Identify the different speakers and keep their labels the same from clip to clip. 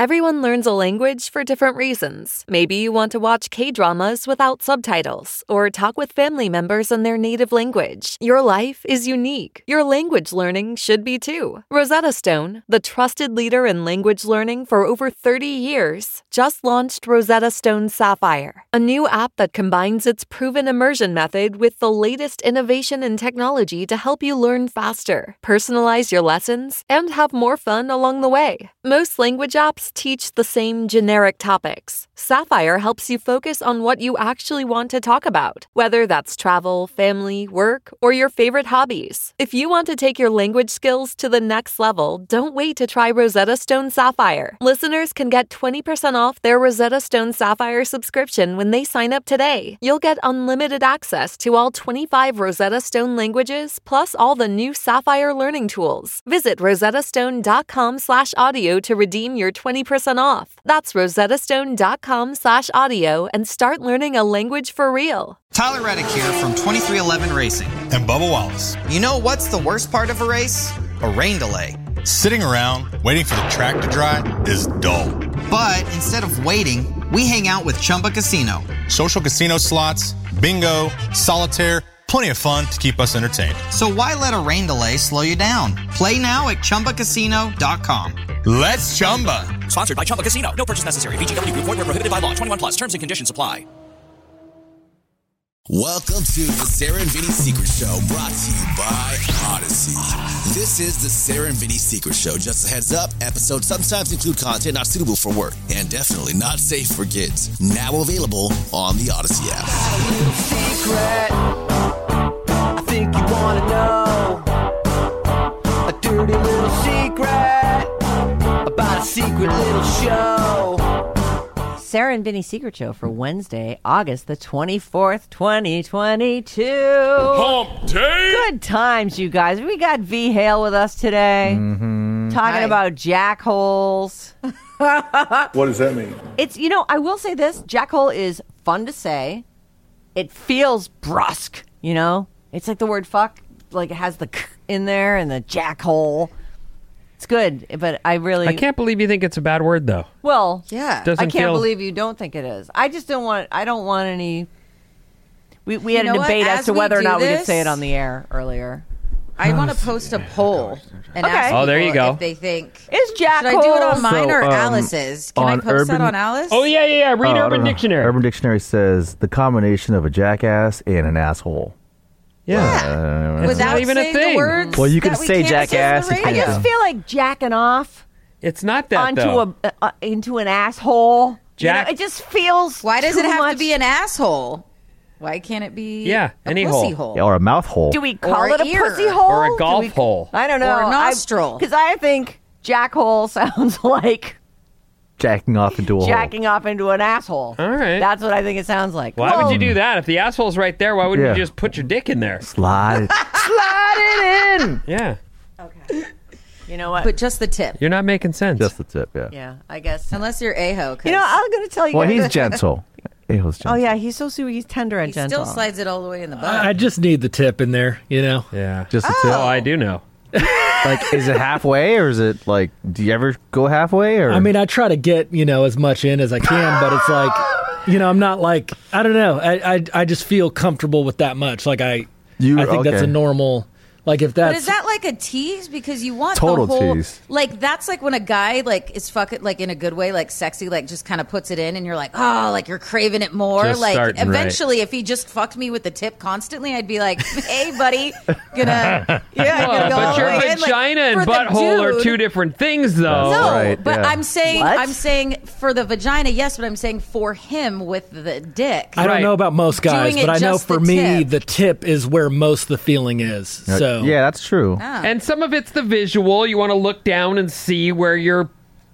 Speaker 1: Everyone learns a language for different reasons. Maybe you want to watch K-dramas without subtitles or talk with family members in their native language. Your life is unique. Your language learning should be too. Rosetta Stone, the trusted leader in language learning for over 30 years, just launched Rosetta Stone Sapphire, a new app that combines its proven immersion method with the latest innovation in technology to help you learn faster, personalize your lessons, and have more fun along the way. Most language apps teach the same generic topics. Sapphire helps you focus on what you actually want to talk about, whether that's travel, family, work, or your favorite hobbies. If you want to take your language skills to the next level, don't wait to try Rosetta Stone Sapphire. Listeners can get 20% off their Rosetta Stone Sapphire subscription when they sign up today. You'll get unlimited access to all 25 Rosetta Stone languages, plus all the new Sapphire learning tools. Visit rosettastone.com/audio to redeem your 20% off. That's rosettastone.com/audio and start learning a language for real.
Speaker 2: Tyler Reddick here from 2311 Racing.
Speaker 3: And Bubba Wallace.
Speaker 2: You know what's the worst part of a race? A rain delay.
Speaker 3: Sitting around waiting for the track to dry is dull.
Speaker 2: But instead of waiting, we hang out with Chumba Casino.
Speaker 3: Social casino slots, bingo, solitaire, plenty of fun to keep us entertained.
Speaker 2: So why let a rain delay slow you down? Play now at ChumbaCasino.com.
Speaker 3: Let's Chumba.
Speaker 4: Sponsored by Chumba Casino. No purchase necessary. VGW Group. Void where prohibited by law. 21 plus. Terms and conditions apply.
Speaker 5: Welcome to the Sarah and Vinny Secret Show, brought to you by Odyssey. This is the Sarah and Vinny Secret Show. Just a heads up, episodes sometimes include content not suitable for work and definitely not safe for kids. Now available on the Odyssey app.
Speaker 6: Secret, I think you want to know a dirty little secret about a secret little show.
Speaker 7: Sarah and Vinny Secret Show for Wednesday, August the 24th, 2022.
Speaker 8: Hump day!
Speaker 7: Good times, you guys. We got V. Hale with us today. Talking about jackholes.
Speaker 8: What does that mean?
Speaker 7: It's, I will say this. Jackhole is fun to say. It feels brusque, It's like the word fuck. Like it has the k in there and the jackhole. It's good, but I
Speaker 9: can't believe you think it's a bad word, though.
Speaker 7: Well,
Speaker 9: yeah.
Speaker 7: I can't believe you don't think it is. I just don't want any... We had a debate as to whether or not we could say it on the air earlier.
Speaker 10: I want to post a poll and ask people
Speaker 9: there you go.
Speaker 10: if they think...
Speaker 7: Is jackhole...
Speaker 10: Should I do it on mine or Alice's? Can I post that on Alice?
Speaker 9: Oh, yeah. Read Urban Dictionary.
Speaker 11: Urban Dictionary says the combination of a jackass and an asshole.
Speaker 10: Yeah. Without
Speaker 9: even
Speaker 10: saying
Speaker 9: a thing.
Speaker 10: the words
Speaker 11: well, you can
Speaker 10: that we
Speaker 11: say
Speaker 10: can't
Speaker 11: jackass.
Speaker 10: say on the
Speaker 7: I
Speaker 10: radio.
Speaker 7: just feel like jacking off
Speaker 9: It's not that, though.
Speaker 7: into an asshole.
Speaker 9: Jack-
Speaker 7: it just feels
Speaker 10: Why does it
Speaker 7: too
Speaker 10: have
Speaker 7: much.
Speaker 10: to be an asshole? Why can't it be a
Speaker 9: any
Speaker 10: pussy
Speaker 9: hole.
Speaker 10: hole?
Speaker 11: Yeah, or a mouth hole.
Speaker 7: Do we call
Speaker 10: Or
Speaker 7: it a
Speaker 10: ear.
Speaker 7: pussy hole?
Speaker 9: Or a golf hole.
Speaker 7: I don't know.
Speaker 10: Or a nostril.
Speaker 7: Because I think jackhole sounds like
Speaker 11: Jacking off into a hole.
Speaker 7: jacking off into an asshole.
Speaker 9: All right.
Speaker 7: That's what I think it sounds like.
Speaker 9: Why would you do that? If the asshole's right there, why wouldn't
Speaker 11: Yeah.
Speaker 9: you just put your dick in there?
Speaker 11: Slide it in.
Speaker 9: Yeah.
Speaker 7: Okay. You know what?
Speaker 10: But just the tip.
Speaker 9: You're not making sense.
Speaker 11: Just the tip, yeah.
Speaker 7: Yeah, I guess.
Speaker 10: Unless you're a-ho.
Speaker 7: I'm going to tell you
Speaker 11: Well,
Speaker 7: guys.
Speaker 11: he's gentle. He-ho's gentle.
Speaker 7: Oh, yeah, he's so sweet. He's tender and
Speaker 10: He
Speaker 7: gentle.
Speaker 10: still slides it all the way in the butt.
Speaker 8: I just need the tip in there,
Speaker 9: Yeah.
Speaker 11: Just the tip.
Speaker 9: Oh, I do know.
Speaker 11: Like, is it halfway or is it like, do you ever go halfway? Or
Speaker 8: I mean, I try to get, as much in as I can, but it's like, I'm not like, I don't know. I just feel comfortable with that much. Like I think that's a normal, like if that's.
Speaker 10: But is that like a tease? Because you want
Speaker 11: Total
Speaker 10: the whole
Speaker 11: tease.
Speaker 10: like that's like when a guy like is fucking like in a good way, like sexy, like just kind of puts it in, and you're like, oh, like you're craving it more.
Speaker 9: Just
Speaker 10: like
Speaker 9: starting,
Speaker 10: eventually, if he just fucked me with the tip constantly, I'd be like, hey, buddy, gonna
Speaker 9: Well,
Speaker 10: go all
Speaker 9: but
Speaker 10: the
Speaker 9: your
Speaker 10: way in. Like,
Speaker 9: vagina and
Speaker 10: for the
Speaker 9: butthole are
Speaker 10: dude-
Speaker 9: two different things, though.
Speaker 10: No,
Speaker 11: right,
Speaker 10: but
Speaker 11: yeah.
Speaker 10: I'm saying
Speaker 7: What?
Speaker 10: for the vagina, yes, but I'm saying for him with the dick.
Speaker 8: I don't
Speaker 9: Right.
Speaker 8: know about most guys,
Speaker 10: Doing it
Speaker 8: but I know
Speaker 10: just
Speaker 8: for
Speaker 10: the
Speaker 8: me,
Speaker 10: tip.
Speaker 8: the tip is where most of the feeling is. So
Speaker 11: yeah, that's true.
Speaker 9: And some of it's the visual. You want to look down and see where you're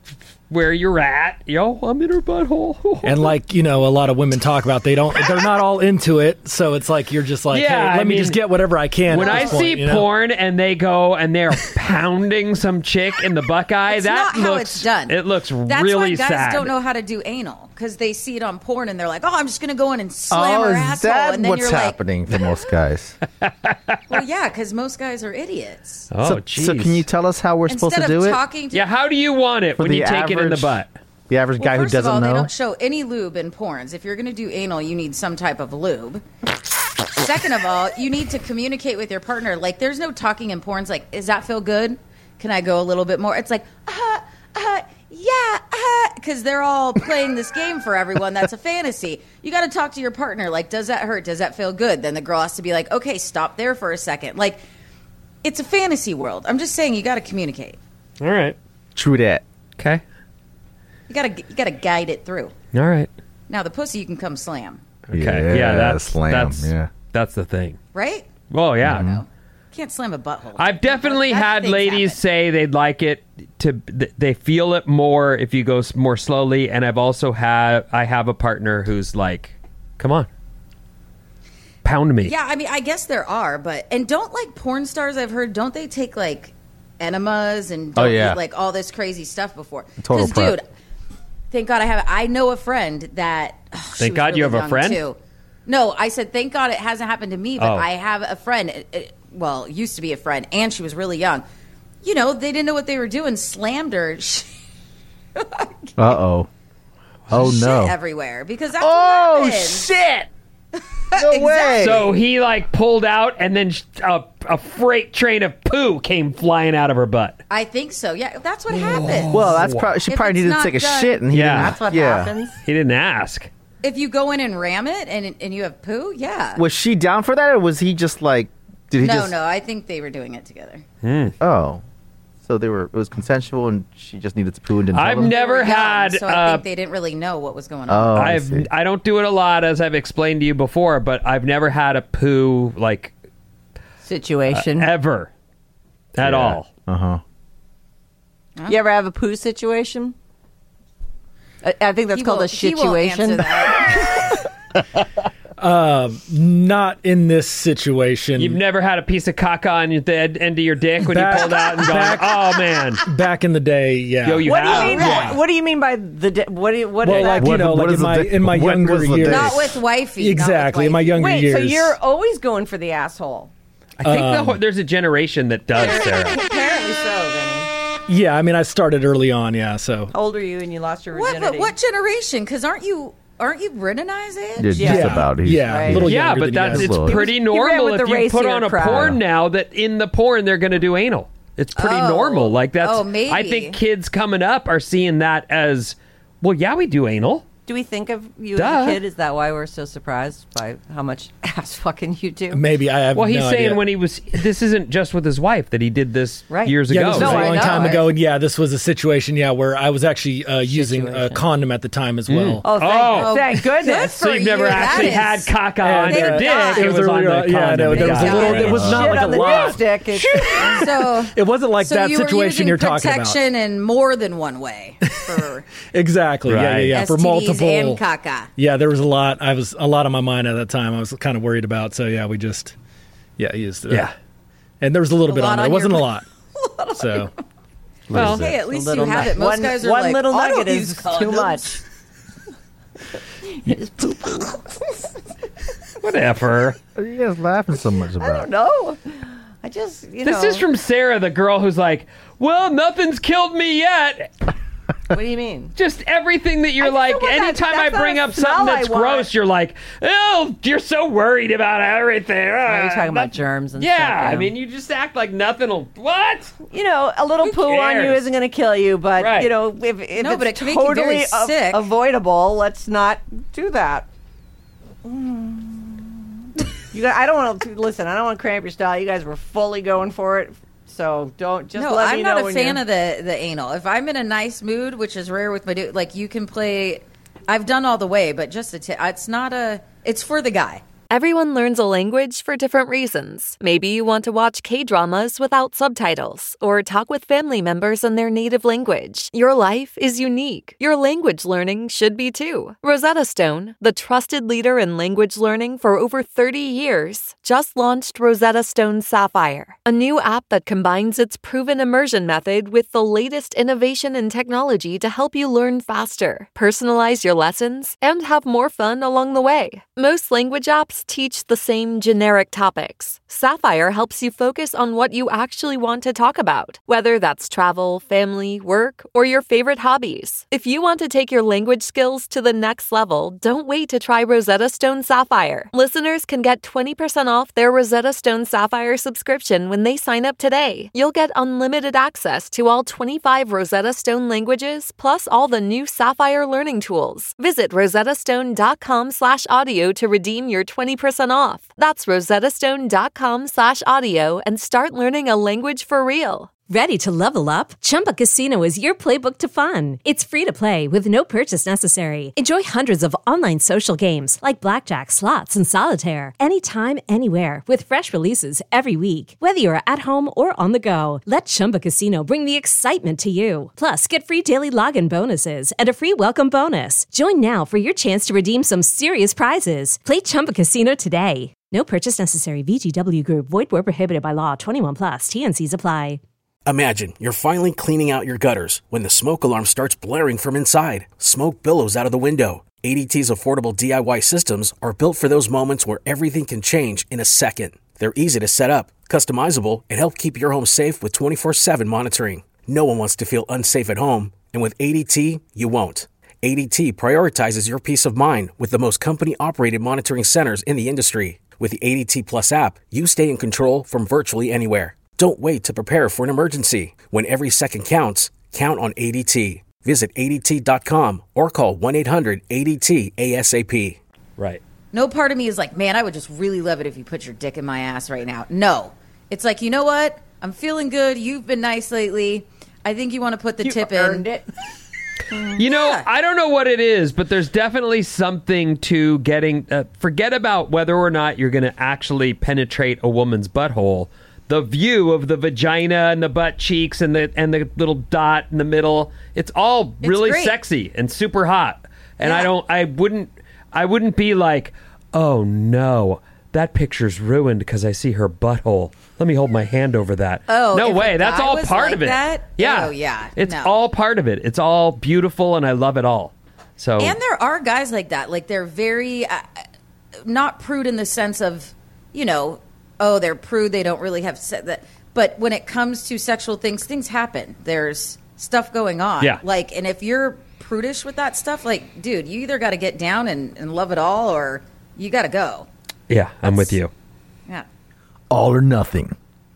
Speaker 9: at. Yo, I'm in her butthole.
Speaker 8: And like, a lot of women talk about, they're not all into it. So it's like, you're just like,
Speaker 9: Yeah,
Speaker 8: hey,
Speaker 9: I
Speaker 8: let me
Speaker 9: mean,
Speaker 8: just get whatever I can.
Speaker 9: When
Speaker 8: at
Speaker 9: I
Speaker 8: this point,
Speaker 9: see porn and they go and they're pounding some chick in the buckeye,
Speaker 10: It's
Speaker 9: that
Speaker 10: not how
Speaker 9: looks
Speaker 10: it's done.
Speaker 9: It looks
Speaker 10: That's
Speaker 9: really
Speaker 10: why guys
Speaker 9: sad.
Speaker 10: don't know how to do anal because they see it on porn and they're like, "Oh, I'm just gonna go in and slam her
Speaker 11: is
Speaker 10: asshole,"
Speaker 11: that
Speaker 10: and then
Speaker 11: what's
Speaker 10: you're like,
Speaker 11: happening for most guys?
Speaker 10: "Well, yeah," because most guys are idiots.
Speaker 9: Oh,
Speaker 11: so
Speaker 9: jeez.
Speaker 11: can you tell us how we're supposed
Speaker 10: Instead
Speaker 11: to
Speaker 10: of
Speaker 11: do it?
Speaker 10: talking to
Speaker 9: Yeah, how do you want it
Speaker 11: For
Speaker 9: when
Speaker 11: the
Speaker 9: you take it in the
Speaker 11: average-
Speaker 9: butt?
Speaker 11: The average guy who
Speaker 10: First of
Speaker 11: doesn't
Speaker 10: all,
Speaker 11: know.
Speaker 10: they don't show any lube in porns. If you're going to do anal, you need some type of lube. Second of all, you need to communicate with your partner. Like, there's no talking in porns. Like, does that feel good? Can I go a little bit more? It's like, yeah, because they're all playing this game for everyone. That's a fantasy. You got to talk to your partner. Like, does that hurt? Does that feel good? Then the girl has to be like, okay, stop there for a second. Like, it's a fantasy world. I'm just saying, you got to communicate.
Speaker 9: All right.
Speaker 11: True that.
Speaker 9: Okay.
Speaker 10: You got to guide it through.
Speaker 9: All right.
Speaker 10: Now, the pussy you can come slam,
Speaker 9: Okay. Yeah, that's
Speaker 11: slam.
Speaker 9: that's the thing.
Speaker 10: right?
Speaker 9: Well, yeah.
Speaker 10: No. Can't slam a butthole.
Speaker 9: I've definitely
Speaker 10: That's
Speaker 9: had
Speaker 10: things
Speaker 9: ladies
Speaker 10: happen.
Speaker 9: say they'd like it they feel it more if you go more slowly, and I've also I have a partner who's like, come on, pound me.
Speaker 10: Yeah, I mean, I guess there are, and don't like porn stars, I've heard, don't they take like enemas and don't eat like all this crazy stuff before?
Speaker 11: Total prep.
Speaker 10: Dude, thank God I know a friend that.
Speaker 9: Thank God you have a friend?
Speaker 10: Too. No, I said thank God it hasn't happened to me, but I have a friend. Well, used to be a friend, and she was really young. You know, they didn't know what they were doing. Slammed her.
Speaker 11: Uh-oh. Oh,
Speaker 10: Shit
Speaker 11: no.
Speaker 10: everywhere because that's what happens.
Speaker 11: Shit! No way!
Speaker 9: So he like pulled out, and then a freight train of poo came flying out of her butt.
Speaker 10: I think so. Yeah, that's what happens.
Speaker 11: Well, that's probably she
Speaker 10: If
Speaker 11: probably
Speaker 10: it's
Speaker 11: needed to
Speaker 10: not
Speaker 11: take a
Speaker 10: done-
Speaker 11: shit, and he
Speaker 9: Yeah.
Speaker 11: didn't.
Speaker 7: That's what
Speaker 11: yeah.
Speaker 7: happens.
Speaker 9: He didn't ask.
Speaker 10: If you go in and ram it and you have poo, yeah.
Speaker 11: Was she down for that, or was he just like? Did he
Speaker 10: No,
Speaker 11: just?
Speaker 10: no, I think they were doing it together.
Speaker 11: Oh, so they were. It was consensual, and she just needed to poo and didn't.
Speaker 9: I've
Speaker 11: tell him?
Speaker 9: never
Speaker 10: They were young,
Speaker 9: had.
Speaker 10: so I think they didn't really know what was going on.
Speaker 11: Oh, I see.
Speaker 9: I don't do it a lot, as I've explained to you before, but I've never had a poo like
Speaker 7: Situation.
Speaker 9: ever at all.
Speaker 11: Uh huh.
Speaker 7: You ever have a poo situation? I think that's
Speaker 10: He
Speaker 7: called
Speaker 10: won't-
Speaker 7: a
Speaker 10: he won't answer
Speaker 7: situation.
Speaker 10: that.
Speaker 8: Not in this situation.
Speaker 9: You've never had a piece of caca on the end of your dick when you pulled out and gone, oh man.
Speaker 8: Back in the day, yeah.
Speaker 9: Yo, you
Speaker 7: What do
Speaker 9: have.
Speaker 7: you mean?
Speaker 8: Yeah.
Speaker 7: What do you mean by the? What do you? What?
Speaker 8: Well,
Speaker 7: is
Speaker 8: like
Speaker 7: that?
Speaker 8: you know,
Speaker 11: What
Speaker 8: like
Speaker 11: is
Speaker 8: in my
Speaker 11: the-
Speaker 8: in my
Speaker 11: when
Speaker 8: younger
Speaker 11: was the
Speaker 8: years.
Speaker 11: day?
Speaker 10: Not with wifey.
Speaker 8: Exactly, in my younger
Speaker 7: Wait,
Speaker 8: years.
Speaker 7: so you're always going for the asshole?
Speaker 9: I think there's a generation that does, Sarah.
Speaker 7: Apparently so, Vinny.
Speaker 8: Yeah, I mean, I started early on. Yeah, so
Speaker 7: How old are you and you lost your
Speaker 10: What?
Speaker 7: virginity?
Speaker 10: But what generation? Because aren't you Brennan-I's age?
Speaker 11: Yeah, just about. He's-
Speaker 8: yeah,
Speaker 7: Right.
Speaker 8: a little
Speaker 9: Yeah,
Speaker 8: younger
Speaker 9: but
Speaker 8: than
Speaker 9: that's
Speaker 8: you guys.
Speaker 9: it's pretty
Speaker 7: ran
Speaker 9: normal
Speaker 7: with
Speaker 9: if
Speaker 7: the
Speaker 9: you put
Speaker 7: racier
Speaker 9: on a
Speaker 7: crowd.
Speaker 9: porn now that in the porn they're going to do anal. It's pretty
Speaker 10: Oh.
Speaker 9: normal. Like that's.
Speaker 10: Oh, maybe.
Speaker 9: I think kids coming up are seeing that as, well, yeah, we do anal.
Speaker 7: Do we think of you
Speaker 9: Duh.
Speaker 7: as a kid? Is that why we're so surprised by how much ass fucking you do?
Speaker 8: Maybe I have.
Speaker 9: Well, he's
Speaker 8: no
Speaker 9: saying
Speaker 8: idea.
Speaker 9: when he was. This isn't just with his wife that he did this
Speaker 7: Right.
Speaker 9: years
Speaker 8: Yeah,
Speaker 9: ago.
Speaker 8: this was
Speaker 7: No,
Speaker 8: a
Speaker 7: I
Speaker 8: long
Speaker 7: know.
Speaker 8: time ago, and yeah, this was a situation, where I was actually using a
Speaker 7: Situation.
Speaker 8: condom at the time as well.
Speaker 7: Oh,
Speaker 9: Oh.
Speaker 7: thank goodness.
Speaker 9: So you've never
Speaker 10: you.
Speaker 9: actually
Speaker 10: That
Speaker 9: had
Speaker 10: is-
Speaker 9: caca
Speaker 8: And,
Speaker 9: on your
Speaker 8: uh,
Speaker 9: dick. It was on the condom.
Speaker 8: yeah, no, there was a
Speaker 10: Thank
Speaker 8: little.
Speaker 10: God.
Speaker 8: It was not
Speaker 7: Shit
Speaker 8: like
Speaker 7: on
Speaker 8: a
Speaker 7: the
Speaker 8: lot.
Speaker 7: dipstick. It's-
Speaker 10: So
Speaker 8: It wasn't like
Speaker 10: so
Speaker 8: that
Speaker 10: you were
Speaker 8: situation
Speaker 10: using
Speaker 8: you're talking about.
Speaker 10: protection in more than one way for
Speaker 8: Exactly.
Speaker 9: Right.
Speaker 8: Yeah. For
Speaker 10: STDs
Speaker 8: multiple.
Speaker 10: and caca.
Speaker 8: Yeah, there was a lot. I was a lot on my mind at that time. I was kind of worried about. So yeah, we just used it.
Speaker 9: Yeah.
Speaker 8: And there was a little bit
Speaker 10: lot
Speaker 8: on there.
Speaker 10: on
Speaker 8: It wasn't a
Speaker 10: your-
Speaker 8: lot. So
Speaker 9: Well,
Speaker 10: Hey, at least you
Speaker 7: little
Speaker 10: have
Speaker 7: nug-
Speaker 10: it. Most
Speaker 7: one,
Speaker 10: guys are
Speaker 7: one
Speaker 10: like,
Speaker 7: little
Speaker 10: I don't
Speaker 7: nugget
Speaker 10: use
Speaker 7: is too
Speaker 10: condoms.
Speaker 7: much. It's poo-poo.
Speaker 9: whatever.
Speaker 11: What are you guys laughing so much
Speaker 7: I
Speaker 11: about?
Speaker 7: don't know. I just,
Speaker 9: This is from Sarah, the girl who's like, well, nothing's killed me yet.
Speaker 7: What do you mean?
Speaker 9: Just everything that you're
Speaker 7: I
Speaker 9: like,
Speaker 7: feel like
Speaker 9: anytime I
Speaker 7: that's
Speaker 9: bring
Speaker 7: not
Speaker 9: up
Speaker 7: a smell
Speaker 9: something
Speaker 7: I
Speaker 9: that's
Speaker 7: want.
Speaker 9: gross, you're like, oh, you're so worried about everything.
Speaker 7: Are you talking about germs and stuff?
Speaker 9: Yeah, I mean, you just act like nothing will. What?
Speaker 7: You know, a little
Speaker 9: Who
Speaker 7: poo on you
Speaker 9: cares?
Speaker 7: isn't going to kill you, but
Speaker 9: Right.
Speaker 7: you know, if
Speaker 10: No, but
Speaker 7: it's
Speaker 10: it can make you very
Speaker 7: totally
Speaker 10: sick.
Speaker 7: avoidable, let's not do that. I don't want to listen. I don't want to cramp your style. You guys were fully going for it, so don't just
Speaker 10: No,
Speaker 7: let
Speaker 10: I'm
Speaker 7: me
Speaker 10: not
Speaker 7: know
Speaker 10: a
Speaker 7: when
Speaker 10: fan
Speaker 7: you're-
Speaker 10: of the anal. If I'm in a nice mood, which is rare with my dude, like you can play. I've done all the way, but just it's not a. It's for the guy.
Speaker 1: Everyone learns a language for different reasons. Maybe you want to watch K-dramas without subtitles or talk with family members in their native language. Your life is unique. Your language learning should be too. Rosetta Stone, the trusted leader in language learning for over 30 years, just launched Rosetta Stone Sapphire, a new app that combines its proven immersion method with the latest innovation in technology to help you learn faster, personalize your lessons, and have more fun along the way. Most language apps subjects teach the same generic topics. Sapphire helps you focus on what you actually want to talk about, whether that's travel, family, work, or your favorite hobbies. If you want to take your language skills to the next level, don't wait to try Rosetta Stone Sapphire. Listeners can get 20% off their Rosetta Stone Sapphire subscription when they sign up today. You'll get unlimited access to all 25 Rosetta Stone languages, plus all the new Sapphire learning tools. Visit rosettastone.com/audio to redeem your 20% off. That's rosettastone.com/audio and start learning a language for real.
Speaker 12: Ready to level up? Chumba Casino is your playbook to fun. It's free to play with no purchase necessary. Enjoy hundreds of online social games like blackjack, slots, and solitaire anytime, anywhere with fresh releases every week. Whether you're at home or on the go, let Chumba Casino bring the excitement to you. Plus, get free daily login bonuses and a free welcome bonus. Join now for your chance to redeem some serious prizes. Play Chumba Casino today. No purchase necessary. VGW Group. Void where prohibited by law. 21 plus. T&Cs apply.
Speaker 13: Imagine you're finally cleaning out your gutters when the smoke alarm starts blaring from inside. Smoke billows out of the window. ADT's affordable DIY systems are built for those moments where everything can change in a second. They're easy to set up, customizable, and help keep your home safe with 24/7 monitoring. No one wants to feel unsafe at home, and with ADT, you won't. ADT prioritizes your peace of mind with the most company-operated monitoring centers in the industry. With the ADT Plus app, you stay in control from virtually anywhere. Don't wait to prepare for an emergency. When every second counts, count on ADT. Visit ADT.com or call 1-800-ADT-ASAP.
Speaker 9: Right.
Speaker 10: No part of me is like, man, I would just really love it if you put your dick in my ass right now. No. It's like, you know what? I'm feeling good. You've been nice lately. I think you want to put the tip in.
Speaker 7: It.
Speaker 9: You know, I don't know what it is, but there's definitely something to getting... forget about whether or not you're going to actually penetrate a woman's butthole. The view of the vagina and the butt cheeks and the little dot in the middle, it's all really sexy and super hot. And yeah. I wouldn't be like, oh no, that picture's ruined because I see her butthole. Let me hold my hand over that.
Speaker 10: Oh,
Speaker 9: no way. That's all part of it.
Speaker 10: That?
Speaker 9: Yeah.
Speaker 10: Oh, yeah.
Speaker 9: It's all part of it. It's all beautiful and I love it all. So.
Speaker 10: And there are guys like that. Like they're very, not prude in the sense of, you know, oh, they're prude. They don't really have that. But when it comes to sexual things happen. There's stuff going on.
Speaker 9: Yeah.
Speaker 10: Like, and if you're prudish with that stuff, like, dude, you either got to get down and love it all, or you got to go.
Speaker 9: Yeah, I'm with you.
Speaker 10: Yeah.
Speaker 11: All or nothing.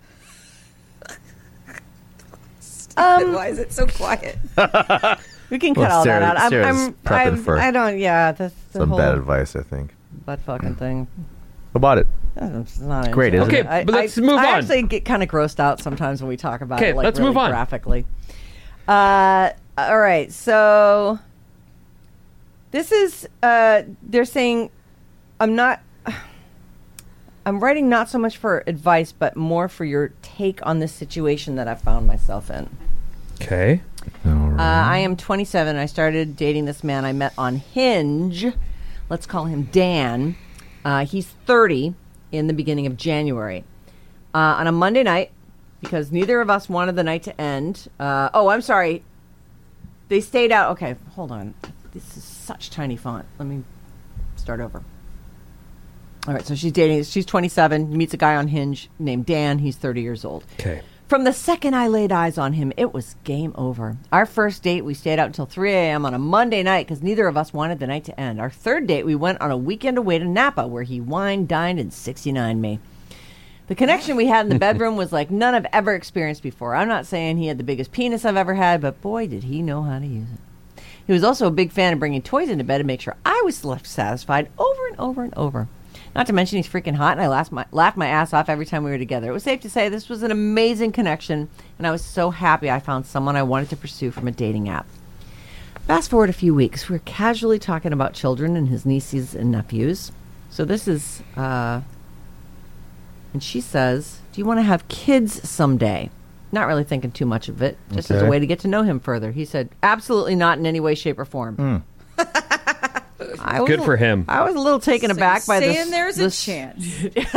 Speaker 10: Why is it so quiet?
Speaker 7: We can cut all that out.
Speaker 11: I
Speaker 7: don't. Yeah, that's the
Speaker 11: some
Speaker 7: whole
Speaker 11: bad advice, I think.
Speaker 7: butt fucking thing.
Speaker 11: How about it?
Speaker 7: It's not
Speaker 11: great, isn't it?
Speaker 9: Okay, but let's move on.
Speaker 7: I actually get kind of grossed out sometimes when we talk about it. Like,
Speaker 9: let's
Speaker 7: really
Speaker 9: move on.
Speaker 7: Graphically. All right, so this is. They're saying, I'm writing not so much for advice, but more for your take on this situation that I found myself in.
Speaker 9: Okay.
Speaker 7: I am 27. I started dating this man I met on Hinge. Let's call him Dan. He's 30 in the beginning of January. On a Monday night, because neither of us wanted the night to end. I'm sorry. They stayed out. Okay, hold on. This is such tiny font. Let me start over. All right, so she's 27, meets a guy on Hinge named Dan. He's 30 years old.
Speaker 9: Okay.
Speaker 7: From the second I laid eyes on him, it was game over. Our first date, we stayed out until 3 a.m. on a Monday night because neither of us wanted the night to end. Our third date, we went on a weekend away to Napa where he wined, dined, and 69'd me. The connection we had in the bedroom was like none I've ever experienced before. I'm not saying he had the biggest penis I've ever had, but boy, did he know how to use it. He was also a big fan of bringing toys into bed to make sure I was left satisfied over and over and over. Not to mention he's freaking hot, and I laughed my ass off every time we were together. It was safe to say this was an amazing connection, and I was so happy I found someone I wanted to pursue from a dating app. Fast forward a few weeks, we were casually talking about children and his nieces and nephews. So this is, and she says, do you want to have kids someday? Not really thinking too much of it, just as a way to get to know him further. He said, absolutely not in any way, shape, or form.
Speaker 9: Good for him.
Speaker 7: I was a little taken aback by this.
Speaker 10: Saying there's a chance.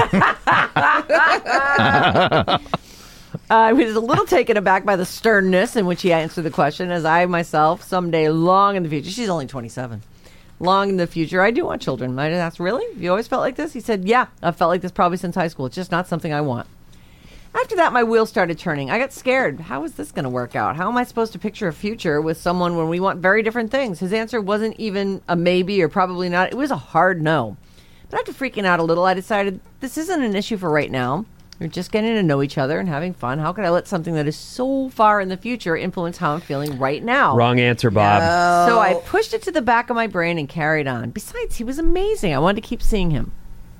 Speaker 7: I was a little taken aback by the sternness in which he answered the question, as I myself, someday long in the future, she's only 27, long in the future, I do want children. I asked, really? Have you always felt like this? He said, yeah, I've felt like this probably since high school. It's just not something I want. After that, my wheels started turning. I got scared. How is this going to work out? How am I supposed to picture a future with someone when we want very different things? His answer wasn't even a maybe or probably not. It was a hard no. But after freaking out a little, I decided this isn't an issue for right now. We're just getting to know each other and having fun. How could I let something that is so far in the future influence how I'm feeling right now?
Speaker 9: Wrong answer, Bob.
Speaker 10: No.
Speaker 7: So I pushed it to the back of my brain and carried on. Besides, he was amazing. I wanted to keep seeing him.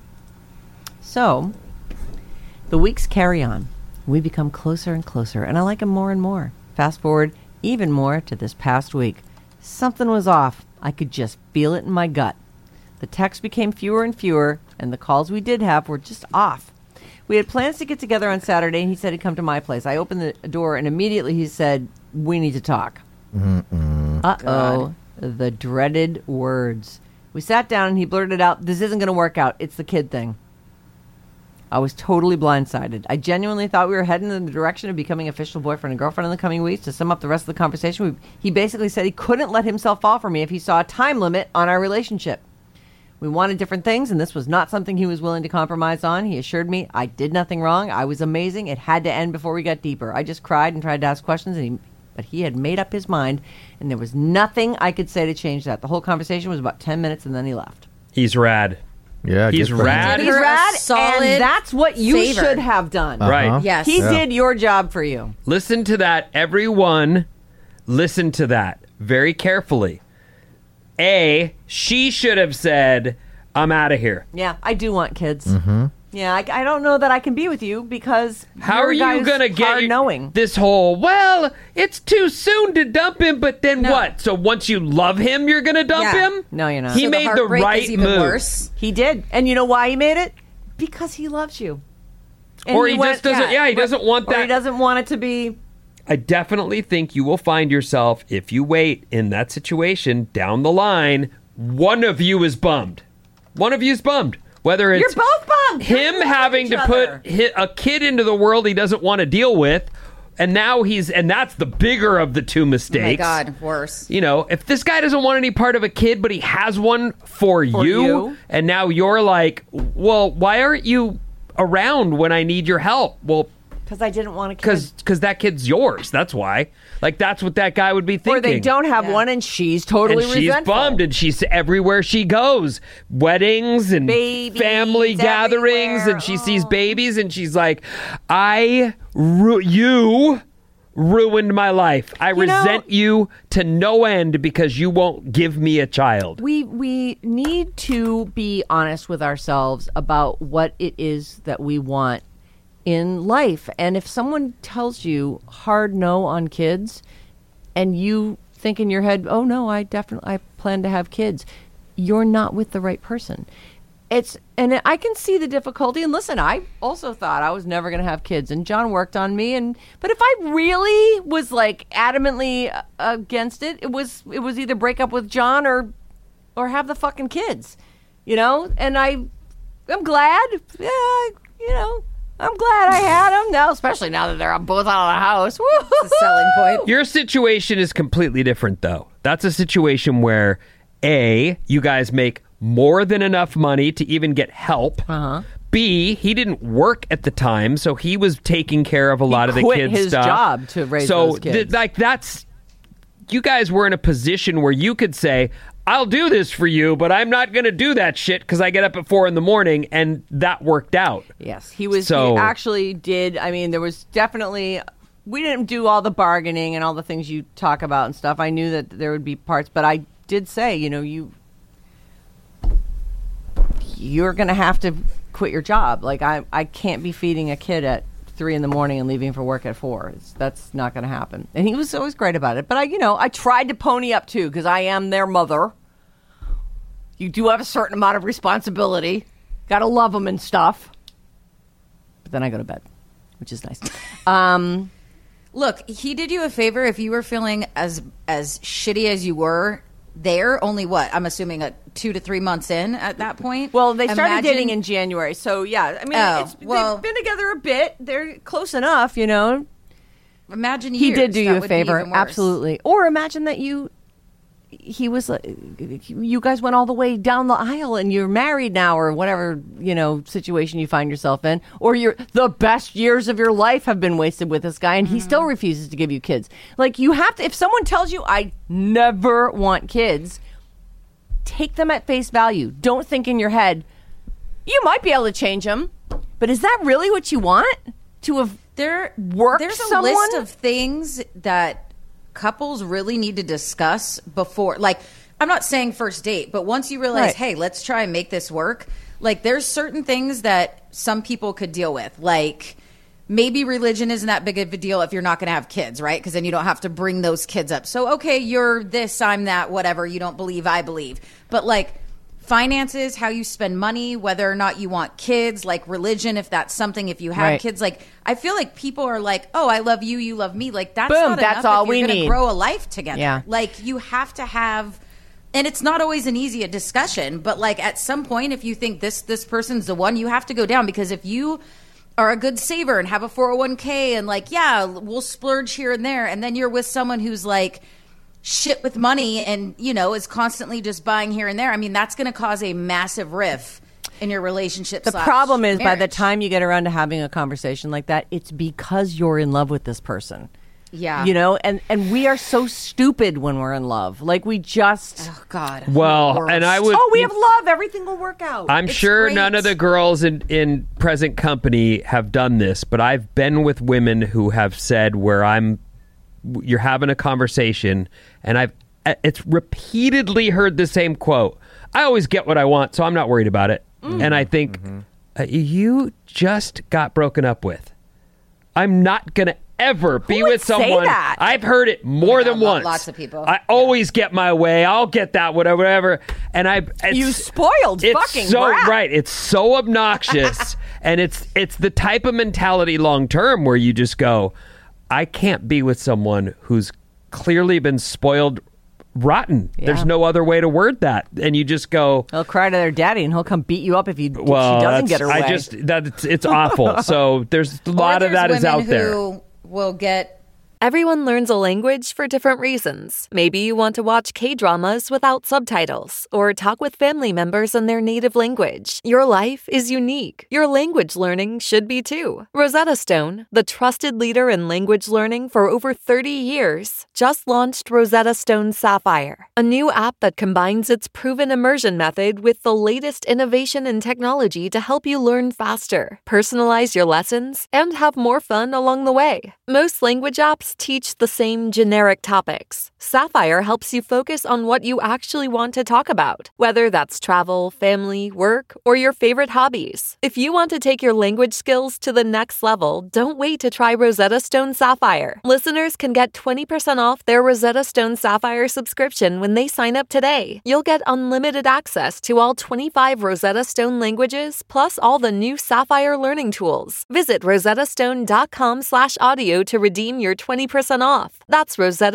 Speaker 7: So the weeks carry on. We become closer and closer, and I like him more and more. Fast forward even more to this past week. Something was off. I could just feel it in my gut. The texts became fewer and fewer, and the calls we did have were just off. We had plans to get together on Saturday, and he said he'd come to my place. I opened the door, and immediately he said, we need to talk. Uh-oh.
Speaker 10: God.
Speaker 7: The dreaded words. We sat down, and he blurted out, this isn't going to work out. It's the kid thing. I was totally blindsided. I genuinely thought we were heading in the direction of becoming official boyfriend and girlfriend in the coming weeks. To sum up the rest of the conversation, he basically said he couldn't let himself fall for me if he saw a time limit on our relationship. We wanted different things, and this was not something he was willing to compromise on. He assured me I did nothing wrong. I was amazing. It had to end before we got deeper. I just cried and tried to ask questions, but he had made up his mind, and there was nothing I could say to change that. The whole conversation was about 10 minutes, and then he left.
Speaker 9: He's rad.
Speaker 11: Yeah,
Speaker 9: he's rad.
Speaker 7: He's rad,
Speaker 10: solid
Speaker 7: and that's what you
Speaker 10: favor.
Speaker 7: should have done.
Speaker 9: Right.
Speaker 10: Yes.
Speaker 7: He did your job for you.
Speaker 9: Listen to that, everyone. Listen to that very carefully. She should have said, I'm out of here.
Speaker 7: Yeah, I do want kids. Yeah, I don't know that I can be with you because
Speaker 9: how are you going to get
Speaker 7: knowing
Speaker 9: this whole, well, it's too soon to dump him, but then what? So once you love him, you're going to dump him?
Speaker 7: No, you're not.
Speaker 9: He
Speaker 10: So
Speaker 9: made the
Speaker 10: heartbreak
Speaker 9: right
Speaker 10: is even
Speaker 9: move.
Speaker 10: worse.
Speaker 7: He did. And you know why he made it? Because he loves you. And
Speaker 9: Or he just doesn't, he doesn't want
Speaker 7: Or
Speaker 9: that.
Speaker 7: he doesn't want it to be...
Speaker 9: I definitely think you will find yourself, if you wait in that situation down the line, one of you is bummed. One of you is bummed. Whether it's
Speaker 7: You're both bummed.
Speaker 9: him having to put a kid into the world he doesn't want to deal with, and now and that's the bigger of the two mistakes.
Speaker 10: Oh my God, worse.
Speaker 9: You know, if this guy doesn't want any part of a kid, but he has one for you, and now you're like, well, why aren't you around when I need your help? Well,
Speaker 7: because I didn't want a kid.
Speaker 9: Because that kid's yours. That's why. Like, that's what that guy would be thinking.
Speaker 7: Or they don't have one, and she's totally
Speaker 9: and she's
Speaker 7: resentful.
Speaker 9: bummed, and she's everywhere she goes. Weddings and
Speaker 7: Babies
Speaker 9: family gatherings,
Speaker 7: everywhere.
Speaker 9: and she sees babies, and she's like, you ruined my life. I resent you to no end because you won't give me a child.
Speaker 7: We need to be honest with ourselves about what it is that we want in life. And if someone tells you hard no on kids and you think in your head, oh no, I plan to have kids, you're not with the right person. And I can see the difficulty. And listen, I also thought I was never going to have kids, and John worked on me. But if I really was like adamantly against it, it was either break up with John or have the fucking kids, you know. And I'm glad, I'm glad I had them now, especially now that they're both out of the house.
Speaker 10: It's a selling point.
Speaker 9: Your situation is completely different, though. That's a situation where, you guys make more than enough money to even get help. B, he didn't work at the time, so he was taking care of a lot of the kids'
Speaker 7: his
Speaker 9: stuff.
Speaker 7: job to raise those kids.
Speaker 9: You guys were in a position where you could say, I'll do this for you, but I'm not going to do that shit because I get up at 4 a.m, and that worked out.
Speaker 7: Yes, he actually did. I mean, there was definitely, we didn't do all the bargaining and all the things you talk about and stuff. I knew that there would be parts, but I did say, you're going to have to quit your job. Like, I can't be feeding a kid at 3 a.m. and leaving for work at 4. That's not going to happen. And he was always great about it. But I tried to pony up too, because I am their mother. You do have a certain amount of responsibility. Got to love them and stuff. But then I go to bed, which is nice.
Speaker 10: Look, he did you a favor if you were feeling as shitty as you were there. Only what? I'm assuming 2 to 3 months in at that point.
Speaker 7: Well, they started dating in January, so yeah. I mean, they've been together a bit. They're close enough,
Speaker 10: Imagine years.
Speaker 7: He did do you
Speaker 10: That
Speaker 7: a
Speaker 10: would be
Speaker 7: favor,
Speaker 10: even worse.
Speaker 7: absolutely. Or imagine that he was, you guys went all the way down the aisle and you're married now, or whatever, situation you find yourself in, or the best years of your life have been wasted with this guy and he still refuses to give you kids. Like, you have to, if someone tells you, I never want kids, take them at face value. Don't think in your head, you might be able to change them, but is that really what you want? To have worked
Speaker 10: There's a
Speaker 7: someone?
Speaker 10: list of things that couples really need to discuss before, like, I'm not saying first date, but once you realize, hey, let's try and make this work, like, there's certain things that some people could deal with, like maybe religion isn't that big of a deal if you're not going to have kids, right? Because then you don't have to bring those kids up. So, okay, you're this, I'm that, whatever, you don't believe, I believe. But like finances, how you spend money, whether or not you want kids, like religion, if that's something, if you have kids, like, I feel like people are like, oh, I love you, you love me. Like, that's
Speaker 7: Boom,
Speaker 10: not
Speaker 7: that's
Speaker 10: enough
Speaker 7: all
Speaker 10: if you're
Speaker 7: we
Speaker 10: gonna
Speaker 7: need.
Speaker 10: grow a life together.
Speaker 7: Yeah.
Speaker 10: Like, you have to have, and it's not always an easy discussion, but like at some point, if you think this person's the one, you have to go down, because if you are a good saver and have a 401k and like, yeah, we'll splurge here and there, and then you're with someone who's like shit with money and, is constantly just buying here and there, I mean, that's going to cause a massive rift in your relationship.
Speaker 7: The problem is, by the time you get around to having a conversation like that, it's because you're in love with this person.
Speaker 10: Yeah.
Speaker 7: And we are so stupid when we're in love. Like, we just...
Speaker 10: Oh, God.
Speaker 9: Well, and I would...
Speaker 7: Oh, we have love. Everything will work out.
Speaker 9: I'm sure none of the girls in present company have done this, but I've been with women who have said where you're having a conversation, and it's repeatedly heard the same quote. I always get what I want, so I'm not worried about it. And I think, you just got broken up with. I'm not going to ever be with someone.
Speaker 7: Say that?
Speaker 9: I've heard it more than once.
Speaker 10: Lots of people.
Speaker 9: I always get my way. I'll get that, whatever. And
Speaker 7: you spoiled fucking brat.
Speaker 9: Right. It's so obnoxious. And it's the type of mentality long term where you just go, I can't be with someone who's clearly been spoiled rotten.
Speaker 7: Yeah.
Speaker 9: There's no other way to word that. And you just go,
Speaker 7: they'll cry to their daddy and he'll come beat you up if she doesn't get her way.
Speaker 9: It's awful. So there's a lot of that is out there.
Speaker 10: Who will get...
Speaker 1: Everyone learns a language for different reasons. Maybe you want to watch K-dramas without subtitles or talk with family members in their native language. Your life is unique. Your language learning should be too. Rosetta Stone, the trusted leader in language learning for over 30 years, just launched Rosetta Stone Sapphire, a new app that combines its proven immersion method with the latest innovation in technology to help you learn faster, personalize your lessons, and have more fun along the way. Most language apps teach the same generic topics. Sapphire helps you focus on what you actually want to talk about, whether that's travel, family, work, or your favorite hobbies. If you want to take your language skills to the next level, don't wait to try Rosetta Stone Sapphire. Listeners can get 20% off their Rosetta Stone Sapphire subscription when they sign up today. You'll get unlimited access to all 25 Rosetta Stone languages, plus all the new Sapphire learning tools. Visit rosettastone.com/audio to redeem your 20% off. That's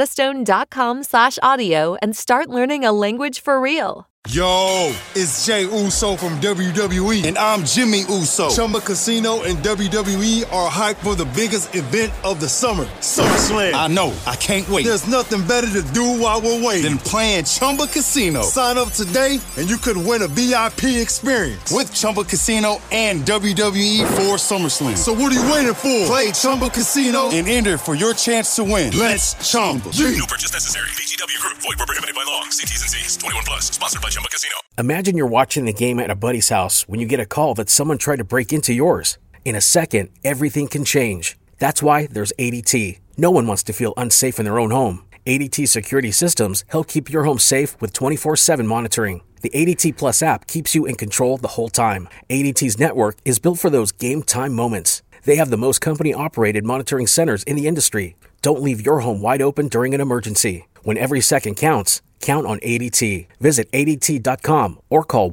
Speaker 1: rosettastone.com/audio and start learning a language for real.
Speaker 14: Yo, it's Jay Uso from WWE, and I'm Jimmy Uso. Chumba Casino and WWE are hyped for the biggest event of the summer, SummerSlam. I know, I can't wait. There's nothing better to do while we're waiting than playing Chumba Casino. Sign up today, and you could win a VIP experience with Chumba Casino and WWE for SummerSlam. So what are you waiting for? Play Chumba Casino and enter for your chance to win. Let's Chumba.
Speaker 15: No purchase necessary. VGW Group. Void where prohibited by law. See T's and C's. 21 plus. Sponsored by Chumba Casino.
Speaker 13: Imagine you're watching the game at a buddy's house when you get a call that someone tried to break into yours. In a second, everything can change. That's why there's ADT. No one wants to feel unsafe in their own home. ADT security systems help keep your home safe with 24/7 monitoring. The ADT Plus app keeps you in control the whole time. ADT's network is built for those game time moments. They have the most company-operated monitoring centers in the industry. Don't leave your home wide open during an emergency. When every second counts, count on ADT. Visit ADT.com or call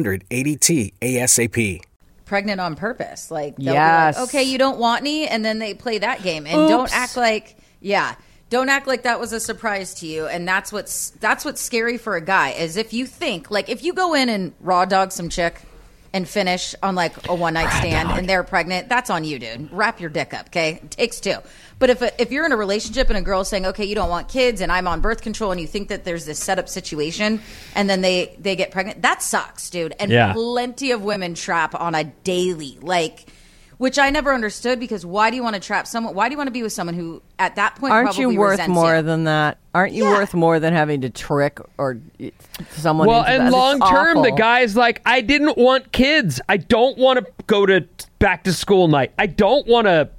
Speaker 13: 1-800-ADT-ASAP.
Speaker 10: Pregnant on purpose. Like, they'll
Speaker 7: Yes.
Speaker 10: be like, okay, you don't want me, and then they play that game. And
Speaker 7: Oops.
Speaker 10: don't act like that was a surprise to you. And that's what's scary for a guy, is if you think, like, if you go in and raw dog some chick and finish on like a one night stand and they're pregnant, that's on you, dude. Wrap your dick up, okay? It takes two. But if you're in a relationship and a girl's saying, okay, you don't want kids and I'm on birth control, and you think that there's this setup situation and then they get pregnant, that sucks, dude. And plenty of women trap on a daily, like, which I never understood, because why do you want to trap someone? Why do you want to be with someone who at that point
Speaker 7: aren't
Speaker 10: probably
Speaker 7: you worth
Speaker 10: resents
Speaker 7: more
Speaker 10: you?
Speaker 7: than that? Aren't you worth more than having to trick or someone?
Speaker 9: Well,
Speaker 7: into
Speaker 9: and
Speaker 7: that?
Speaker 9: long
Speaker 7: It's
Speaker 9: term, the
Speaker 7: awful.
Speaker 9: guy's like, I didn't want kids. I don't want to go to back to school night. I don't want to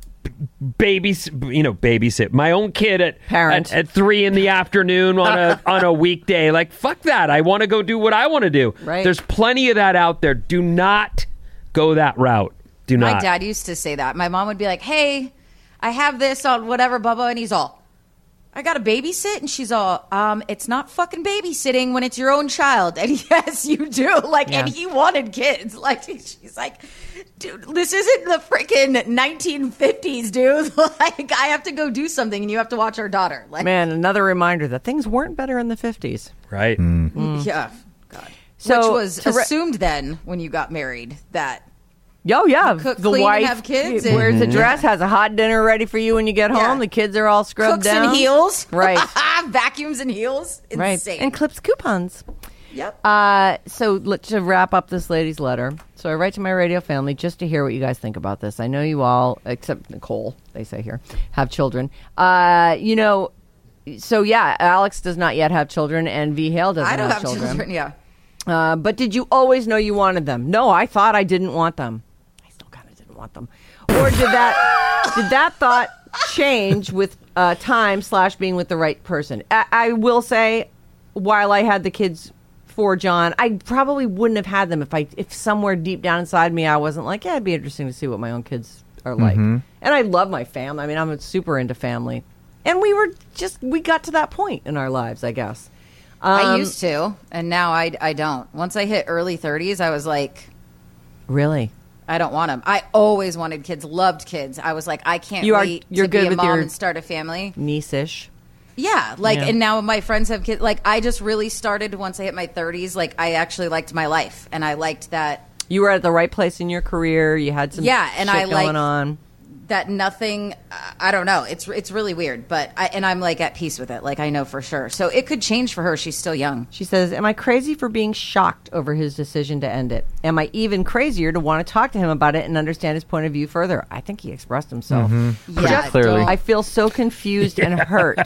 Speaker 9: babysit my own kid at 3 in the afternoon on a weekday. Like, fuck that. I want to go do what I want to do.
Speaker 10: Right.
Speaker 9: There's plenty of that out there. Do not go that route. Do not.
Speaker 10: My dad used to say that. My mom would be like, hey, I have this on whatever, Bubba, and he's all, I got to babysit? And she's all, it's not fucking babysitting when it's your own child. And yes, you do. Like, and he wanted kids. Like, she's like, dude, this isn't the freaking 1950s, dude. Like, I have to go do something and you have to watch our daughter. Like,
Speaker 7: Man, another reminder that things weren't better in the 50s.
Speaker 9: Right.
Speaker 10: Yeah. God.
Speaker 7: So,
Speaker 10: which was assumed then when you got married that.
Speaker 7: Oh, yeah.
Speaker 10: Cook,
Speaker 7: the
Speaker 10: clean,
Speaker 7: wife
Speaker 10: have kids.
Speaker 7: wears a dress, has a hot dinner ready for you when you get home. The kids are all scrubbed
Speaker 10: Cooks
Speaker 7: down.
Speaker 10: in heels.
Speaker 7: Right.
Speaker 10: Vacuums and heels. Insane.
Speaker 7: Right. And clips coupons.
Speaker 10: Yep.
Speaker 7: So let's wrap up this lady's letter. So I write to my radio family just to hear what you guys think about this. I know you all, except Nicole, they say here, have children. So yeah, Alex does not yet have children, and V. Hale doesn't
Speaker 10: I don't have
Speaker 7: children.
Speaker 10: children. Yeah.
Speaker 7: But did you always know you wanted them? No, I thought I didn't want them. I still kind of didn't want them. Or did that thought change with time / being with the right person? I will say, while I had the kids for John, I probably wouldn't have had them if somewhere deep down inside me I wasn't like, yeah, it'd be interesting to see what my own kids are like. And I love my family. I mean, I'm super into family. And we got to that point in our lives, I guess.
Speaker 10: I used to, and now I don't. Once I hit early 30s, I was like,
Speaker 7: really?
Speaker 10: I don't want them. I always wanted kids, loved kids. I was like, I can't wait
Speaker 7: you're
Speaker 10: to
Speaker 7: good
Speaker 10: be a
Speaker 7: with
Speaker 10: mom
Speaker 7: your
Speaker 10: and start a family.
Speaker 7: Niece-ish.
Speaker 10: Yeah, and now my friends have kids. Like, I just really started once I hit my 30s. Like, I actually liked my life, and I liked that.
Speaker 7: You were at the right place in your career. You had some
Speaker 10: and
Speaker 7: shit
Speaker 10: I
Speaker 7: going on.
Speaker 10: That nothing, I don't know. It's really weird, but I'm like at peace with it. Like, I know for sure. So it could change for her. She's still young.
Speaker 7: She says, am I crazy for being shocked over his decision to end it? Am I even crazier to want to talk to him about it and understand his point of view further? I think he expressed himself.
Speaker 10: Yeah,
Speaker 11: clearly.
Speaker 7: I feel so confused and hurt.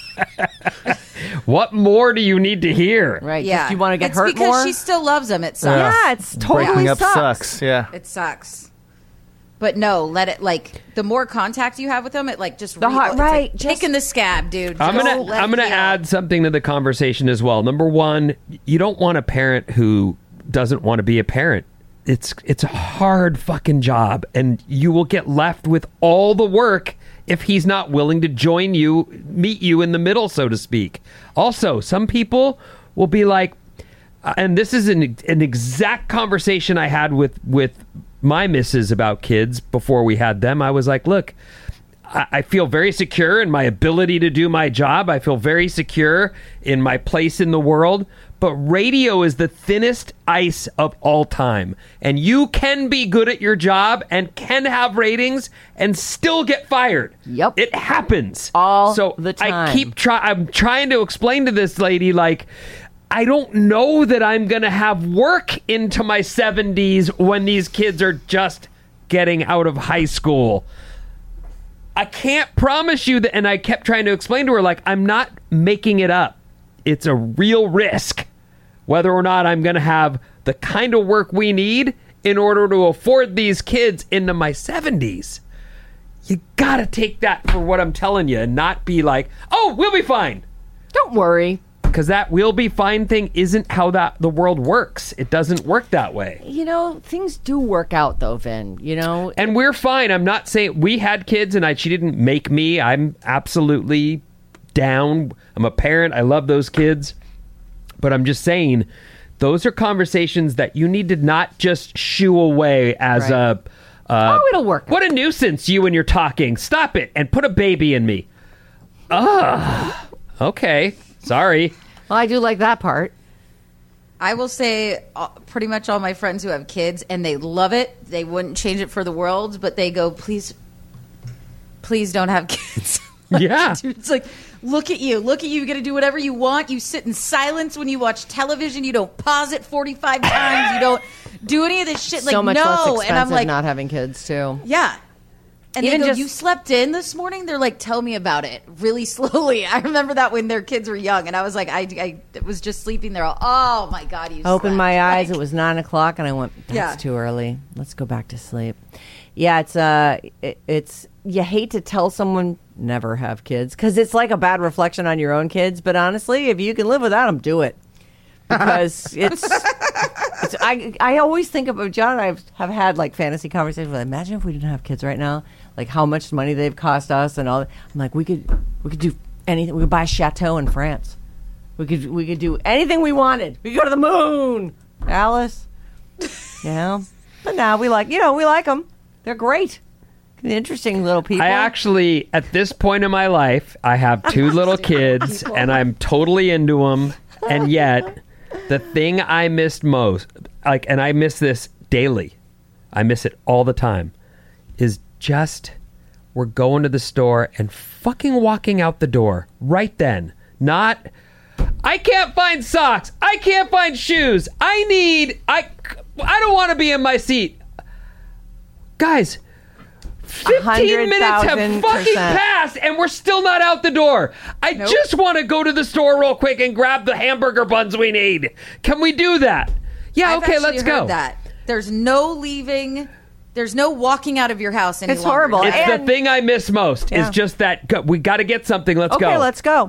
Speaker 9: What more do you need to hear?
Speaker 7: Right.
Speaker 10: Yeah.
Speaker 7: Just, you want to get
Speaker 10: it's
Speaker 7: hurt
Speaker 10: because
Speaker 7: more?
Speaker 10: she still loves him. It sucks.
Speaker 7: Yeah, it's totally
Speaker 11: Breaking up
Speaker 7: sucks.
Speaker 11: sucks. Yeah.
Speaker 10: It sucks. But no, let it, like, the more contact you have with them, it, like, just
Speaker 7: The hot-
Speaker 10: it's
Speaker 7: right,
Speaker 10: like
Speaker 7: just-
Speaker 10: taking the scab, dude.
Speaker 9: I'm
Speaker 10: Just
Speaker 9: gonna
Speaker 10: let
Speaker 9: I'm
Speaker 10: it
Speaker 9: gonna
Speaker 10: heal.
Speaker 9: add something to the conversation as well. Number one, you don't want a parent who doesn't want to be a parent. It's a hard fucking job, and you will get left with all the work if he's not willing to meet you in the middle, so to speak. Also, some people will be like, and this is an exact conversation I had with my missus about kids before we had them. I was like, look, I feel very secure in my ability to do my job. I feel very secure in my place in the world. But radio is the thinnest ice of all time. And you can be good at your job and can have ratings and still get fired.
Speaker 7: Yep.
Speaker 9: It happens.
Speaker 7: All
Speaker 9: so
Speaker 7: the time.
Speaker 9: I'm trying to explain to this lady, like, I don't know that I'm going to have work into my 70s when these kids are just getting out of high school. I can't promise you that. And I kept trying to explain to her, like, I'm not making it up. It's a real risk whether or not I'm going to have the kind of work we need in order to afford these kids into my 70s. You got to take that for what I'm telling you and not be like, oh, we'll be fine.
Speaker 7: Don't worry.
Speaker 9: Because that we'll be fine thing isn't how the world works. It doesn't work that way.
Speaker 7: You know, things do work out, though, Vin. You know?
Speaker 9: And we're fine. I'm not saying we had kids and she didn't make me. I'm absolutely down. I'm a parent. I love those kids. But I'm just saying, those are conversations that you need to not just shoo away as
Speaker 7: Right. It'll work.
Speaker 9: What a nuisance, you and your talking. Stop it and put a baby in me. Okay. Sorry.
Speaker 7: Well, I do like that part.
Speaker 10: I will say pretty much all my friends who have kids, and they love it. They wouldn't change it for the world, but they go, please don't have kids.
Speaker 9: Yeah.
Speaker 10: Dude, it's like, look at you. You get to do whatever you want. You sit in silence when you watch television. You don't pause it 45 times. You don't do any of this shit.
Speaker 7: So much less expensive
Speaker 10: and I'm like,
Speaker 7: not having kids, too.
Speaker 10: Yeah. And
Speaker 7: Even
Speaker 10: they go,
Speaker 7: just-
Speaker 10: you slept in this morning? They're like, tell me about it really slowly. I remember that when their kids were young, and I was like, I was just sleeping there. Oh, my God, you
Speaker 7: I opened
Speaker 10: slept.
Speaker 7: my eyes.
Speaker 10: Like,
Speaker 7: It was 9 o'clock, and I went, that's
Speaker 10: Yeah.
Speaker 7: too early. Let's go back to sleep. Yeah, it's you hate to tell someone never have kids because it's like a bad reflection on your own kids. But honestly, if you can live without them, do it. Because I always think about, John and I have had like fantasy conversations. Like, imagine if we didn't have kids right now, like how much money they've cost us and all. I'm like, we could do anything. We could buy a chateau in France. We could do anything we wanted. We could go to the moon, Alice. But now we like them. They're great. Interesting little people.
Speaker 9: I actually, at this point in my life, I have 2 little kids, and I'm totally into them. And yet, the thing I missed most, and I miss this daily, I miss it all the time, is just we're going to the store and fucking walking out the door right then. Not, I can't find socks. I can't find shoes. I don't want to be in my seat. Guys, 15 minutes have fucking passed and we're still not out the door. I just want to go to the store real quick and grab the hamburger buns we need. Can we do that? Yeah,
Speaker 10: I've
Speaker 9: okay,
Speaker 10: actually
Speaker 9: let's go.
Speaker 10: heard that. There's no leaving. There's no walking out of your house any
Speaker 7: It's
Speaker 10: longer.
Speaker 7: horrible.
Speaker 9: It's the thing I miss most.
Speaker 7: Yeah.
Speaker 9: Is just that we got to get something. Let's go.
Speaker 7: Okay, let's go.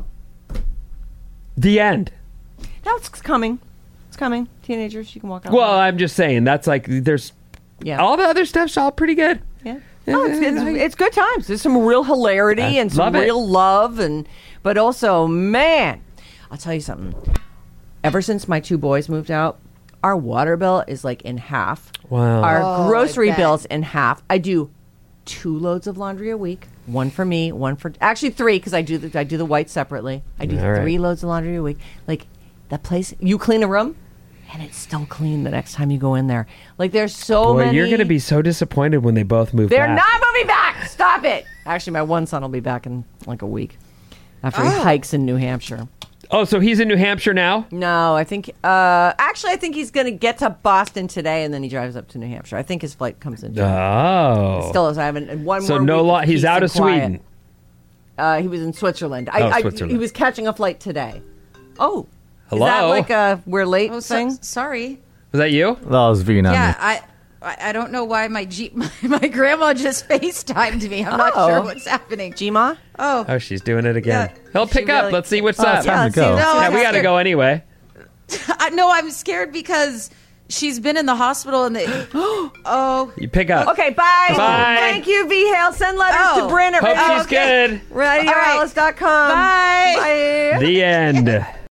Speaker 9: The end.
Speaker 7: Now it's coming. It's coming. Teenagers, you can walk out.
Speaker 9: Well, I'm just saying that's like there's all the other stuff's all pretty good.
Speaker 7: Yeah. No, it's good times. There's some real hilarity and some
Speaker 9: love it.
Speaker 7: real love, but also, man, I'll tell you something. Ever since my 2 boys moved out, our water bill is like in half.
Speaker 9: Wow.
Speaker 7: Our grocery bill's in half. I do 2 loads of laundry a week. 1 for me, 1 for actually 3 because I do the white separately. I do
Speaker 9: All right.
Speaker 7: 3 loads of laundry a week. Like that place, you clean a room. And it's still clean the next time you go in there. Like, there's so many.
Speaker 9: You're going to be so disappointed when they both move
Speaker 7: They're
Speaker 9: back.
Speaker 7: not moving back! Stop it! Actually, my one son will be back in like a week after he hikes in New Hampshire.
Speaker 9: Oh, so he's in New Hampshire now?
Speaker 7: No, I think I think he's going to get to Boston today, and then he drives up to New Hampshire. I think his flight comes in.
Speaker 9: Oh.
Speaker 7: Still is. I haven't. One
Speaker 9: So
Speaker 7: more
Speaker 9: no
Speaker 7: week
Speaker 9: lo-
Speaker 7: of
Speaker 9: he's
Speaker 7: peace
Speaker 9: out
Speaker 7: and
Speaker 9: of Sweden.
Speaker 7: quiet. He was in Switzerland.
Speaker 9: Switzerland.
Speaker 7: He was catching a flight today. Oh.
Speaker 9: Hello?
Speaker 7: Is that like a we're late thing?
Speaker 10: Sorry.
Speaker 9: Was that you?
Speaker 11: That was Vietnam.
Speaker 10: Yeah, I don't know why my grandma just FaceTimed me. I'm not sure what's happening.
Speaker 7: Gma?
Speaker 10: Oh,
Speaker 9: she's doing it again.
Speaker 10: Yeah.
Speaker 9: He'll pick up.
Speaker 10: really-
Speaker 9: Let's see what's
Speaker 11: Oh,
Speaker 9: up.
Speaker 11: it's time to go.
Speaker 10: No,
Speaker 9: Yeah,
Speaker 10: I'm
Speaker 9: we got to
Speaker 10: scared.
Speaker 9: go anyway.
Speaker 10: No, I'm scared because she's been in the hospital and they. Oh.
Speaker 9: You pick up.
Speaker 7: Okay, bye.
Speaker 9: Bye.
Speaker 7: Thank you, V. Hale. Send letters to Bryn at
Speaker 9: Hope she's good.
Speaker 7: RadioAlice.com.
Speaker 10: Bye.
Speaker 7: Bye.
Speaker 9: The end.